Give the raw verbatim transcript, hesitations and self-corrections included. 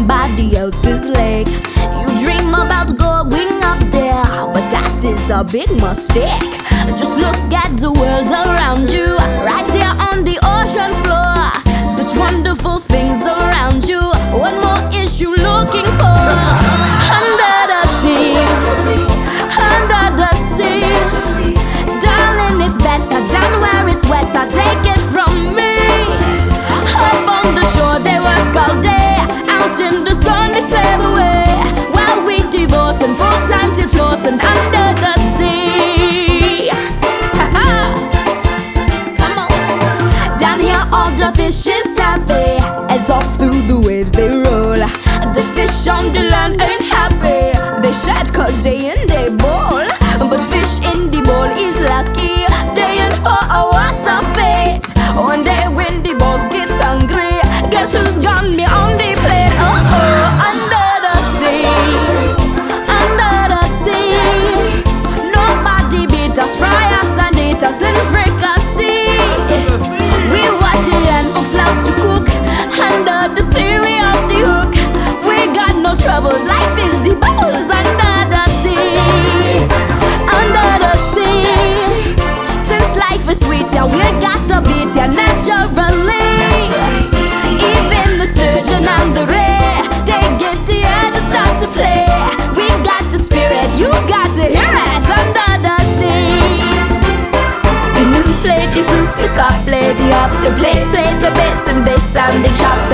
somebody else's lake. You dream about going up there, but that is a big mistake. Just look at the world around you, right here on the ocean floor. Such wonderful things around you. What more is you looking for? Under the sea, under the sea, darling, it's better down where it's wetter. Take it from me. Up on the shore they work all day, out in the sun they slave away, while we devoting full time to floating under the sea. Come on. Down here all the fish is happy, as off through the waves they roll. The fish on the land ain't happy, they shed cause they in they bowl. But fish in the bowl is lucky, they in for a worse of fate. One day when the boss gets hungry, guess who's gonna be on the plate? Oh oh, under the sea, under the sea. Nobody beat us, fry us and eat us in fricassee. We what the land folks loves to cook, under the sea we off the hook. We got no troubles, life is the bubbles under the sea, under the sea. Since life is sweet, yeah, we got the beat, yeah, naturally. Even the surgeon and the ray, they get the edge and start to play. We got the spirit, you got to hear it under the sea. The news played the flute, the cop played the harp, the place played the bass, and they sounded sharp.